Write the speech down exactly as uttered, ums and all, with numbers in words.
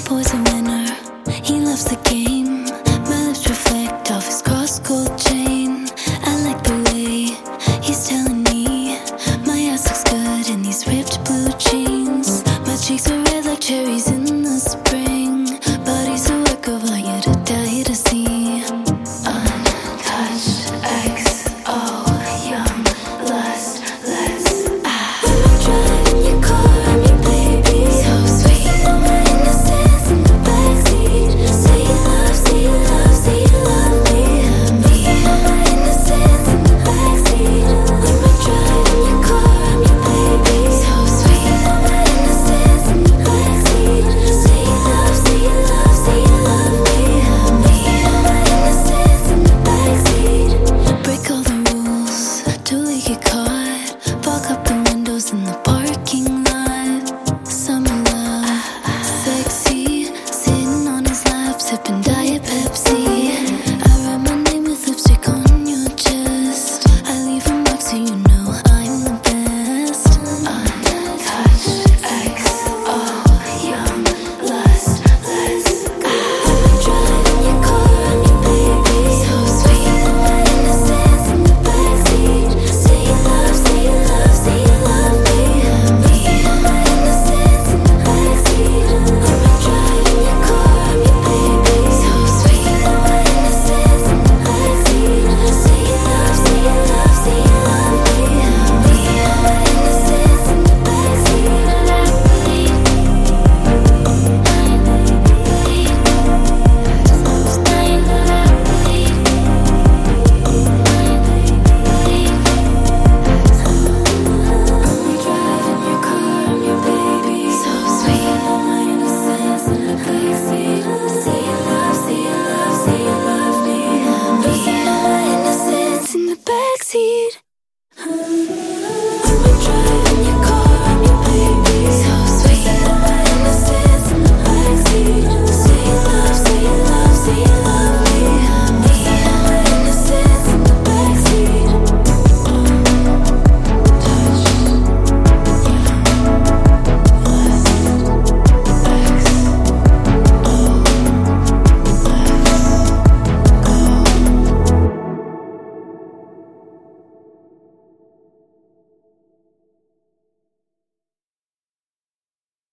boy's a winner, he loves the game. My lips reflect off his cross gold chain. I like the way he's telling me my ass looks good in these ripped blue jeans. My cheeks are red like cherries in the spring. Body's a work of art, you to die to see. Untouched X O, young lust, let's ah. Driving your car, I'm your baby. So sweet, all my innocence in the backseat. Say you love, say you love, say you love me. Me, all my innocence in the backseat. When we're driving your car, I'm your baby. So sweet, all my innocence in the backseat. Say you love, say you love, say you love me. Me, all my innocence in the backseat. Break all the rules, totally get caught.